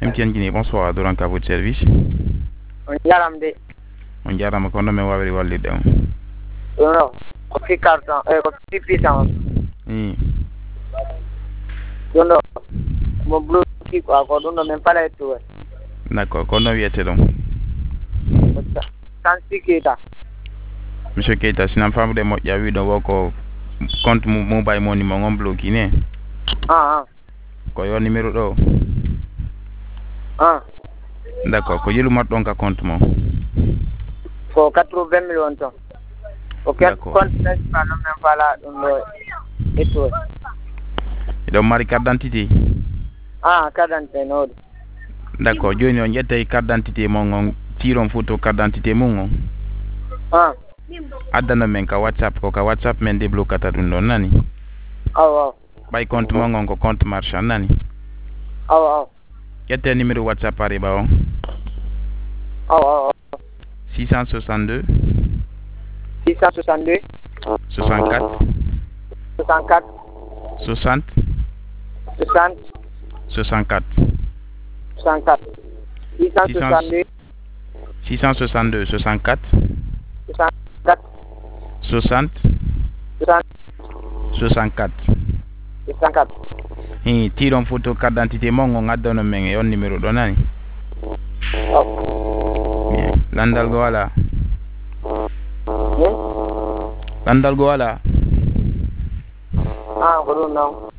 MTN Guinée, bonsoir, Doran à votre service. On jaram de. On jarama ko no men wawri wallide on. Non, ko fi carton ko fi puissance. Yono mo bloki ko ɗum ɗo min pala ettuwe. D'accord, ko no wiyete ɗon? Tansi Keita. Monsieur Keita, sinam famude moƴƴa wiɗo wo ko compte mobile money mo on bloki ne? Ko yo numéro ɗo? D'accord, ko yilu ɗon ka compte mo? Ko 80 millions ton. Ko compte principal no min pala ɗum ɗo ettuwe. Iɗon mari carte d'identité? Carte d'identité no. D'accord, joni on ƴettay carte d'identité mon on tiron photo carte d'identité mum on. Addana men ka WhatsApp ko ka WhatsApp men déblocata ɗum ɗon nani? Aw. Ɓay compte mon on ko compte marchand nani? Aw. Ƴette numéro WhatsApp ariba on? Aw. 662 662 64 64 60 60 64 64 662 662 64 64 60 64 64 tiron photo carte d'identité mon on addano men e on numéro ɗo nani? Landal go wala? Landal go wala? Ko ɗum non.